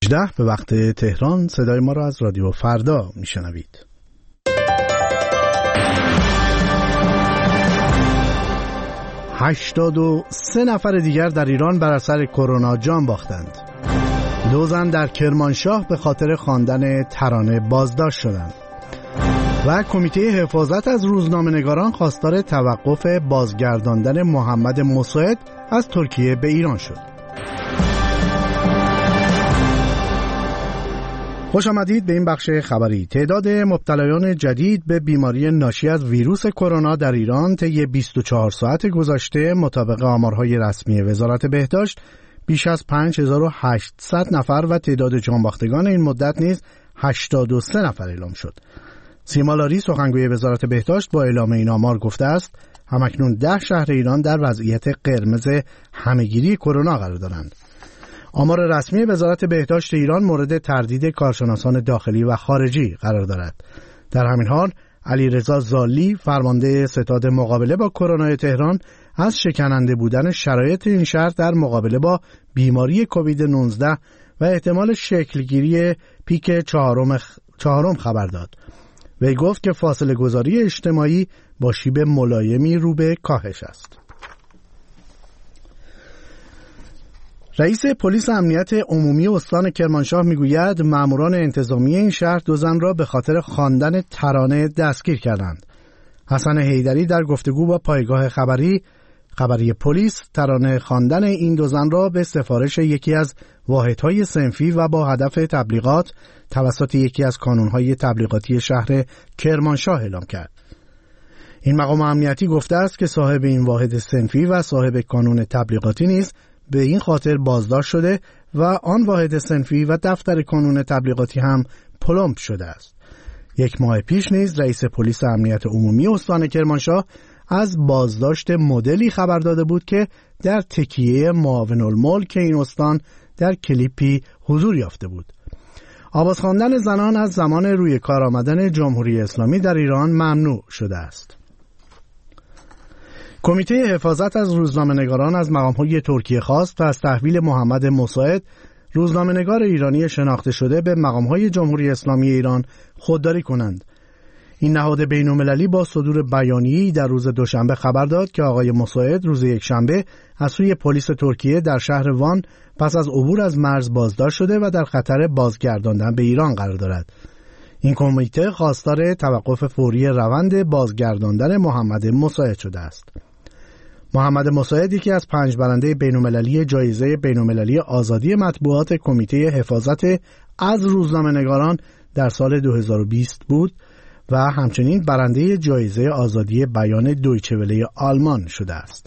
به وقت تهران. صدای ما را از رادیو فردا میشنوید. هشتاد و 83 نفر دیگر در ایران بر اثر کرونا جان باختند. 2 زن در کرمانشاه به خاطر خواندن ترانه بازداشت شدند. و کمیته حفاظت از روزنامه‌نگاران خواستار توقف بازگرداندن محمد مساعد از ترکیه به ایران شد. خوش آمدید به این بخش خبری. تعداد مبتلایان جدید به بیماری ناشی از ویروس کرونا در ایران طی 24 ساعت گذشته مطابق آمارهای رسمی وزارت بهداشت بیش از 5800 نفر و تعداد جانباختگان این مدت نیز 83 نفر اعلام شد. سیما لاری سخنگوی وزارت بهداشت با اعلام این آمار گفته است همکنون 10 شهر ایران در وضعیت قرمز همهگیری کرونا قرار دارند. آمار رسمی وزارت بهداشت ایران مورد تردید کارشناسان داخلی و خارجی قرار دارد. در همین حال علیرضا زالی فرمانده ستاد مقابله با کرونا تهران از شکننده بودن شرایط این شهر در مقابله با بیماری کووید 19 و احتمال شکلگیری پیک چهارم خبر داد. وی گفت که فاصله گذاری اجتماعی با شیب ملایمی رو به کاهش است. رئیس پلیس امنیت عمومی استان کرمانشاه میگوید ماموران انتظامی این شهر 2 زن را به خاطر خواندن ترانه دستگیر کردند. حسن حیدری در گفتگو با پایگاه خبری پلیس ترانه خواندن این 2 زن را به سفارش یکی از واحدهای صنفی و با هدف تبلیغات توسط یکی از کانونهای تبلیغاتی شهر کرمانشاه اعلام کرد. این مقام امنیتی گفته است که صاحب این واحد صنفی و صاحب کانون تبلیغاتی نیز به این خاطر بازداشت شده و آن واحد صنفی و دفتر کانون تبلیغاتی هم پلمپ شده است. 1 ماه پیش نیز رئیس پلیس امنیت عمومی استان کرمانشاه از بازداشت مدلی خبر داده بود که در تکیه معاون الملک این استان در کلیپی حضور یافته بود. آواز خواندن زنان از زمان روی کار آمدن جمهوری اسلامی در ایران ممنوع شده است. کمیته حفاظت از روزنامه‌نگاران از مقام‌های ترکیه خواست تا از تحویل محمد مساعد روزنامه‌نگار ایرانی شناخته شده به مقام‌های جمهوری اسلامی ایران خودداری کنند. این نهاد بین‌المللی با صدور بیانیه‌ای در روز دوشنبه خبر داد که آقای مساعد روز یکشنبه از سوی پلیس ترکیه در شهر وان پس از عبور از مرز بازداشت شده و در خطر بازگرداندن به ایران قرار دارد. این کمیته خواستار توقف فوری روند بازگرداندن محمد مساعد شده است. محمد مساعد یکی از 5 برنده بین‌المللی جایزه بین‌المللی آزادی مطبوعات کمیته حفاظت از روزنامه‌نگاران در سال 2020 بود و همچنین برنده جایزه آزادی بیان دویچه وله آلمان شده است.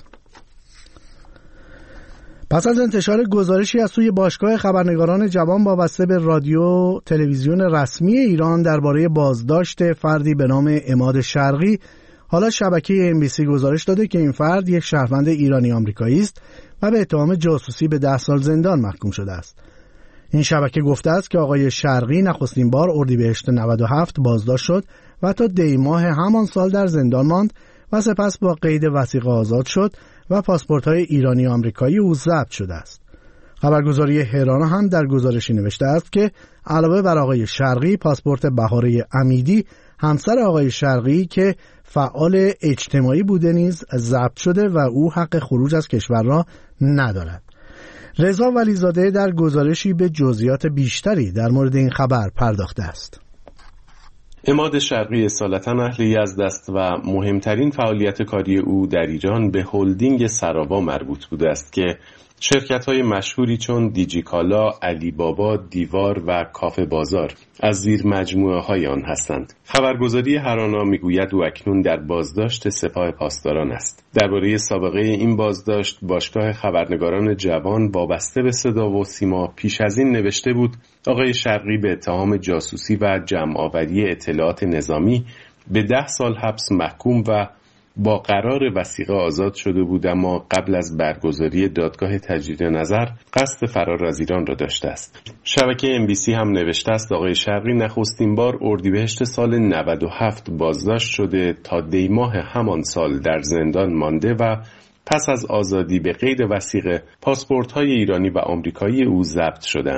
پس از انتشار گزارشی از سوی باشگاه خبرنگاران جوان وابسته به رادیو تلویزیون رسمی ایران درباره بازداشت فردی به نام عماد شرقی، حالا شبکه MBC گزارش داده که این فرد یک شهروند ایرانی آمریکایی است و به اتهام جاسوسی به 10 سال زندان محکوم شده است. این شبکه گفته است که آقای شرقی نخستین بار اردیبهشت 97 بازداشت شد و تا دی ماه همان سال در زندان ماند و سپس با قید وثیقه آزاد شد و پاسپورت‌های ایرانی آمریکایی او ضبط شده است. خبرگزاری هرانا هم در گزارشی نوشته است که علاوه بر آقای شرقی، پاسپورت بهاره امیدی همسر آقای شرقی که فعال اجتماعی بوده نیز ضبط شده و او حق خروج از کشور را ندارد. رضا ولیزاده در گزارشی به جزئیات بیشتری در مورد این خبر پرداخته است. عماد شرقی اصالتا اهل یزد است و مهمترین فعالیت کاری او در ایران به هلدینگ سراوا مربوط بوده است که شرکت‌های مشهوری چون دیجیکالا، علی بابا، دیوار و کافه بازار از زیر مجموعه‌های آن هستند. خبرگزاری هرانا میگوید او اکنون در بازداشت سپاه پاسداران است. درباره سابقه این بازداشت باشگاه خبرنگاران جوان وابسته به صدا و سیما پیش از این نوشته بود آقای شرقی به اتهام جاسوسی و جمع‌آوری اطلاعات نظامی به 10 سال حبس محکوم و با قرار وثیقه آزاد شده بود، اما قبل از برگزاری دادگاه تجدید نظر قصد فرار از ایران را داشته است. شبکه MBC هم نوشته است آقای شرقی نخستین بار اردیبهشت سال 97 بازداشت شده، تا دی ماه همان سال در زندان مانده و پس از آزادی به قید وثیقه پاسپورت‌های ایرانی و آمریکایی او ضبط شدند.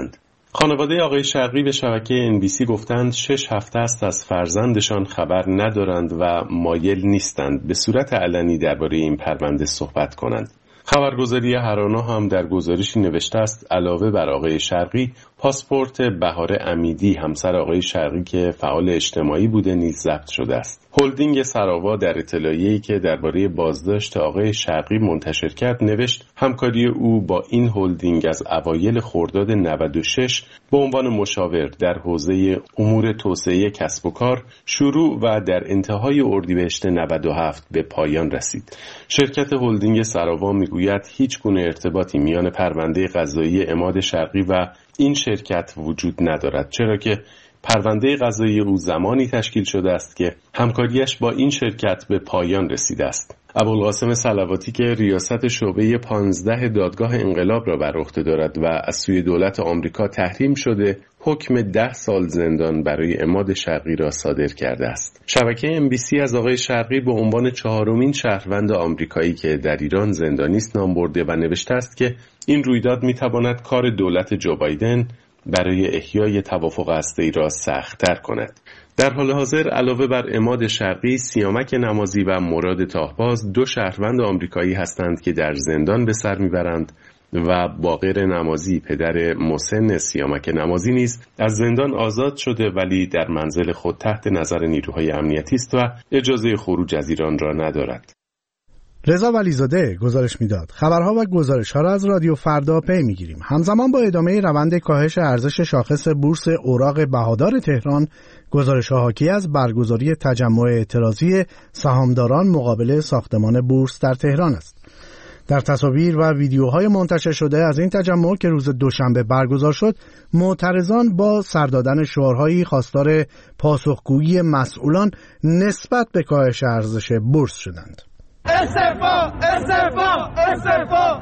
خانواده آقای شرقی به شبکه NBC گفتند 6 هفته است از فرزندشان خبر ندارند و مایل نیستند به صورت علنی درباره این پرونده صحبت کنند. خبرگزاری هرانا هم در گزارشی نوشته است علاوه بر آقای شرقی، پاسپورت بهار امیدی همسر آقای شرقی که فعال اجتماعی بوده نیز ضبط شده است. هلدینگ سراوا در اطلاعیه‌ای که درباره بازداشت آقای شرقی منتشر کرد نوشت همکاری او با این هلدینگ از اوایل خرداد 96 به عنوان مشاور در حوزه امور توسعه کسب و کار شروع و در انتهای اردیبهشت 97 به پایان رسید. شرکت هلدینگ سراوا میگوید هیچ گونه ارتباطی میان پرونده قضایی عماد شرقی و این شرکت وجود ندارد، چرا که پرونده قضایی او زمانی تشکیل شده است که همکاریش با این شرکت به پایان رسیده است. ابوالقاسم صلواتی که ریاست شعبه 15 دادگاه انقلاب را بر عهده دارد و از سوی دولت آمریکا تحریم شده، حکم 10 سال زندان برای عماد شرقی را صادر کرده است. شبکه NBC از آقای شرقی به عنوان 4مین شهروند آمریکایی که در ایران زندانی است نام برده و نوشته است که این رویداد می‌تواند کار دولت جو بایدن برای احیای توافق هسته‌ای را سخت‌تر کند. در حال حاضر علاوه بر عماد شرقی، سیامک نمازی و مراد تاهباز 2 شهروند آمریکایی هستند که در زندان به سر میبرند و باقر نمازی پدر مسن سیامک نمازی نیز از زندان آزاد شده ولی در منزل خود تحت نظر نیروهای امنیتی است و اجازه خروج از ایران را ندارد. رضا ولیزاده گزارش میداد. خبرها و گزارش‌ها را از رادیو فردا پی می‌گیریم. همزمان با ادامه روند کاهش ارزش شاخص بورس اوراق بهادار تهران، گزارش‌ها حاکی از برگزاری تجمع اعتراضی سهامداران مقابل ساختمان بورس در تهران است. در تصاویر و ویدیوهای منتشر شده از این تجمع که روز دوشنبه برگزار شد، معترضان با سر دادن شعارهایی خواستار پاسخگویی مسئولان نسبت به کاهش ارزش بورس شدند. استعفا استعفا استعفا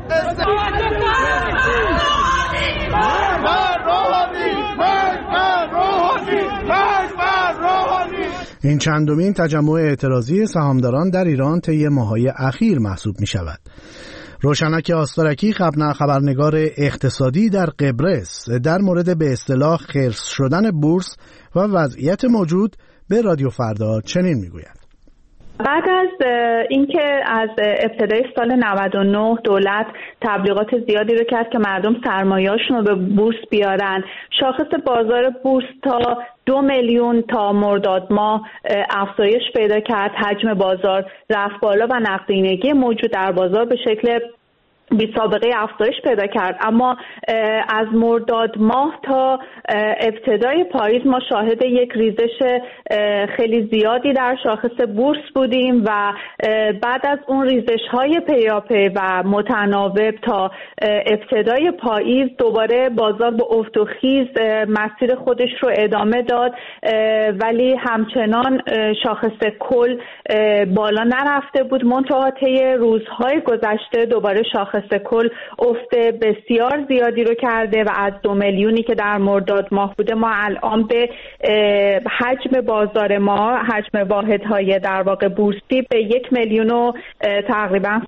این چندمین تجمع اعتراضی سهامداران در ایران طی ماه‌های اخیر محسوب می شود. روشنک آستارکی خبرنگار اقتصادی در قبرس در مورد به اصطلاح خرس شدن بورس و وضعیت موجود به رادیو فردا چنین می گوید. بعد از اینکه از ابتدای سال 99 دولت تبلیغات زیادی رو کرد که مردم سرمایه‌اشون رو به بورس بیارن، شاخص بازار بورس تا 2 میلیون تا مرداد ماه افزایش پیدا کرد، حجم بازار رفت بالا و نقدینگی موجود در بازار به شکل بی سابقه افزایش پیدا کرد. اما از مرداد ماه تا ابتدای پاییز ما شاهد یک ریزش خیلی زیادی در شاخص بورس بودیم و بعد از اون ریزش‌های پیاپی و متناوب تا ابتدای پاییز دوباره بازار به افت و خیز مسیر خودش رو ادامه داد، ولی همچنان شاخص کل بالا نرفته بود. منتها طی روزهای گذشته دوباره شاخص کل افت بسیار زیادی رو کرده و از 2 میلیونی که در مرداد ماه بوده ما الان به حجم بازار ما، حجم واحدهای در واقع بورسی به 1 میلیون و تقریبا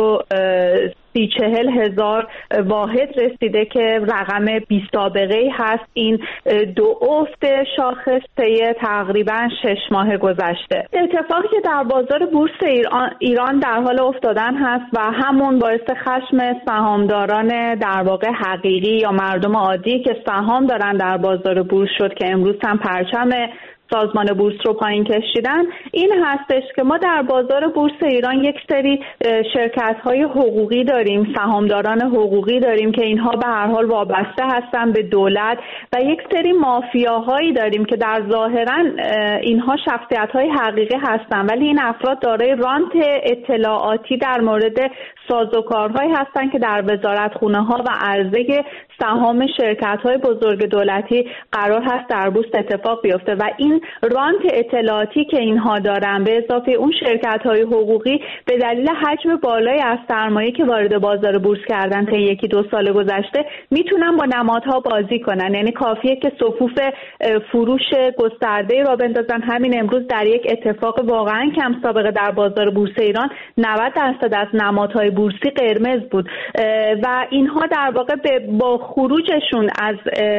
140 هزار واحد رسیده که رقم بی سابقه‌ای هست. این دو افت شاخص طی تقریبا 6 ماه گذشته. اتفاقی که در بازار بورس ایران در حال افتادن هست و همون باعث خشم سهامداران در واقع حقیقی یا مردم عادی که سهام دارن در بازار بورس شد که امروز هم پرچم سازمان بورس رو پایین کشیدن، این هستش که ما در بازار بورس ایران یک سری شرکت‌های حقوقی داریم، سهامداران حقوقی داریم که اینها به هر حال وابسته هستن به دولت و یک سری مافیاهایی داریم که در ظاهراً اینها شخصیت‌های حقیقی هستن ولی این افراد دارای رانت اطلاعاتی در مورد سازوکارهایی هستن که در وزارتخونه‌ها و عرضه سهام شرکت‌های بزرگ دولتی قرار هست در بورس اتفاق بیفته و این رانت اطلاعاتی که اینها دارن به اضافه اون شرکت‌های حقوقی به دلیل حجم بالایی از سرمایه که وارد بازار بورس کردن تا 1-2 سال گذشته میتونن با نمادها بازی کنن. یعنی کافیه که صفوف فروش گسترده را بندازن. همین امروز در یک اتفاق واقعا کم سابقه در بازار بورس ایران 90% از نمادهای بورسی قرمز بود و اینها در واقع با خروجشون از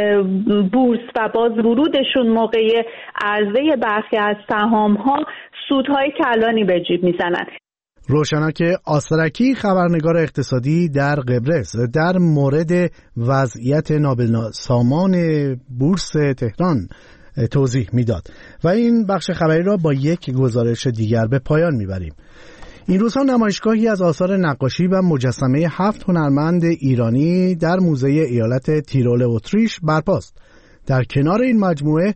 بورس و باز ورودشون موقع عرضه برخی از سهام‌ها سودهای کلانی به جیب میزنن. روشنک آسترکی خبرنگار اقتصادی در قبرس در مورد وضعیت نابسامان بورس تهران توضیح میداد و این بخش خبری را با یک گزارش دیگر به پایان میبریم. این روزها نمایشگاهی از آثار نقاشی و مجسمه 7 هنرمند ایرانی در موزه ایالت تیرول اتریش برپاست. در کنار این مجموعه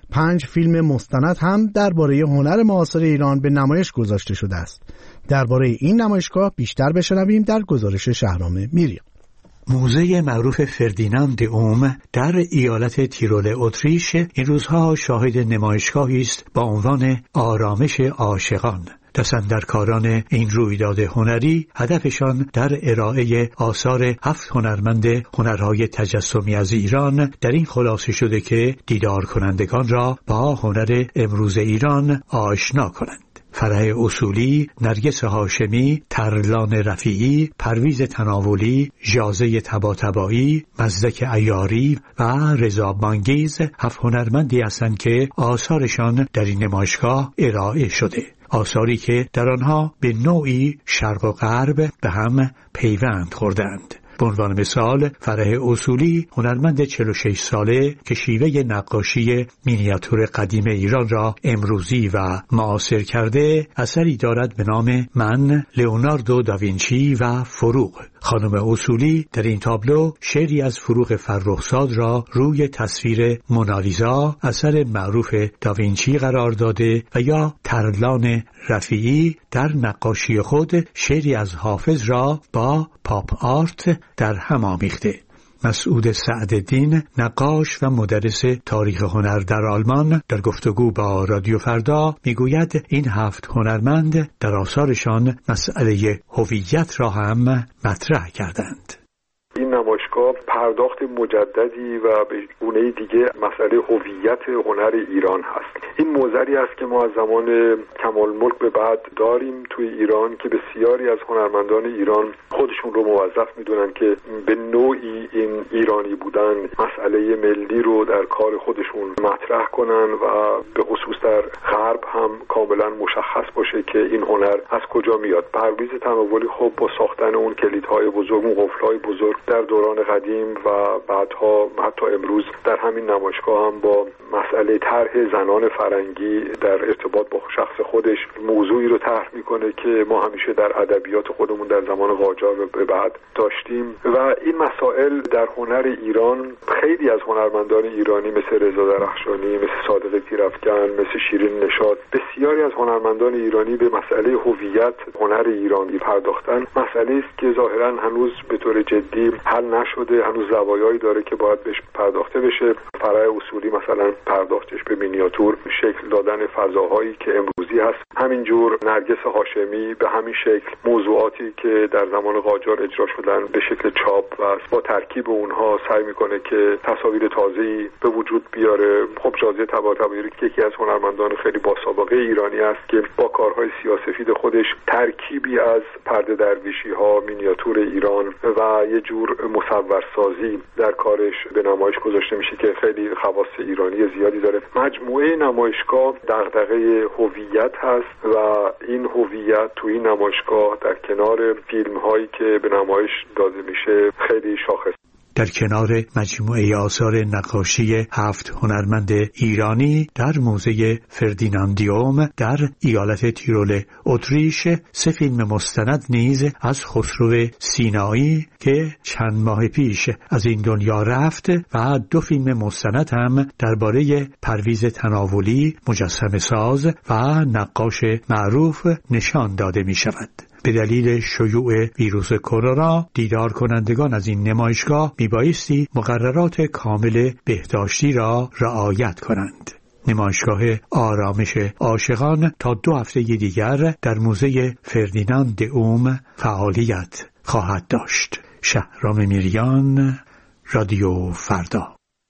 5 فیلم مستند هم درباره هنر معاصر ایران به نمایش گذاشته شده است. درباره این نمایشگاه بیشتر بشنویم در گزارش شهرام میریان. موزه معروف فردیناند اوم در ایالت تیرول اتریش این روزها شاهد نمایشگاهی است با عنوان آرامش عاشقان. دست‌اندرکاران این رویداد هنری هدفشان در ارائه آثار 7 هنرمند هنرهای تجسمی از ایران در این خلاصه شده که دیدار کنندگان را با هنر امروز ایران آشنا کنند. فرح اصولی، نرگس هاشمی، ترلان رفیعی، پرویز تناولی، ژازه طباطبایی، مزدک عیاری و رضا بانگیز 7 هنرمندی هستند که آثارشان در این نمایشگاه ارائه شده. آثاری که در آنها به نوعی شرق و غرب به هم پیوند خوردند. به عنوان مثال فرح اصولی هنرمند 46 ساله که شیوه نقاشی مینیاتور قدیم ایران را امروزی و معاصر کرده اثری دارد به نام من، لئوناردو داوینچی و فروغ. خانم اصولی در این تابلو شعری از فروغ فرخزاد را روی تصویر مونالیزا اثر معروف داوینچی قرار داده و یا ترلان رفیعی در نقاشی خود شعری از حافظ را با پاپ آرت در هم آمیخته. مسعود سعدالدین نقاش و مدرس تاریخ هنر در آلمان در گفتگو با رادیو فردا میگوید این 7 هنرمند در آثارشان مسئله هویت را هم مطرح کردند. این نمایشگاه پرداخت مجددی و به گونه دیگه مسئله هویت هنر ایران هست. این موزری است که ما از زمان کمال ملک به بعد داریم توی ایران که بسیاری از هنرمندان ایران خودشون رو موظف میدونن که به نوعی این ایرانی بودن مسئله ملی رو در کار خودشون مطرح کنن و به خصوص در غرب هم کاملا مشخص باشه که این هنر از کجا میاد. پرویز تناولی خب با ساختن اون کلیدهای بزرگ، اون قفل‌های بزرگ در دوران قدیم و بعدها حتی امروز در همین نمایشگاه هم با مسئله طرح زنان فرنگی در ارتباط با شخص خودش موضوعی رو طرح میکنه که ما همیشه در ادبیات خودمون در زمان قاجار به بعد داشتیم و این مسائل در هنر ایران خیلی از هنرمندان ایرانی مثل رضا درخشانی، مثل صادق پیرافکن، مثل شیرین نشاط، بسیاری از هنرمندان ایرانی به مسئله هویت هنر ایرانی پرداختن. مسئله است که ظاهرا هنوز به طور جدی حل نشده، هنوز زوایایی داره که باید بهش پرداخته بشه. فرح اصولی مثلا پرداختش به مینیاتور، شکل دادن فضاهایی که امروزی هست. همینجور نرگس هاشمی به همین شکل موضوعاتی که در زمان قاجار اجرا شدن به شکل چاپ و با ترکیب اونها سعی میکنه که تصاویر تازه‌ای به وجود بیاره. خب ژازه طباطبایی که یکی از هنرمندان خیلی با سابقه ایرانی است که با کارهای سیاه‌سفید خودش ترکیبی از پرده درویشی ها، مینیاتور ایران و یه جور مصورسازی در کارش به نمایش گذاشته میشه که خیلی خواص ایرانی زیادی داره. مجموعه نمایشگاه دغدغه هویت هست و این هویت تو این نمایشگاه در کنار فیلم هایی که به نمایش داده میشه خیلی شاخص. در کنار مجموعه آثار نقاشی 7 هنرمند ایرانی در موزه فردیناندیوم در ایالت تیرول اتریش 3 فیلم مستند نیز از خسرو سینایی که چند ماه پیش از این دنیا رفت و 2 فیلم مستند هم درباره پرویز تناولی، مجسمه ساز و نقاش معروف نشان داده می شود. به دلیل شیوع ویروس کرونا دیدار کنندگان از این نمایشگاه میبایستی مقررات کامل بهداشتی را رعایت کنند. نمایشگاه آرامش عاشقان تا 2 هفته دیگر در موزه فردیناند اوم فعالیت خواهد داشت. شهرام میریان، رادیو فردا.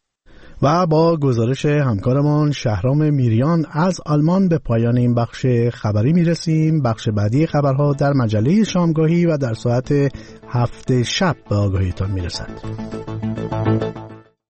و با گزارش همکارمان شهرام میریان از آلمان به پایان این بخش خبری میرسیم. بخش بعدی خبرها در مجله شامگاهی و در ساعت 7 شب به آگاهیتان میرسد.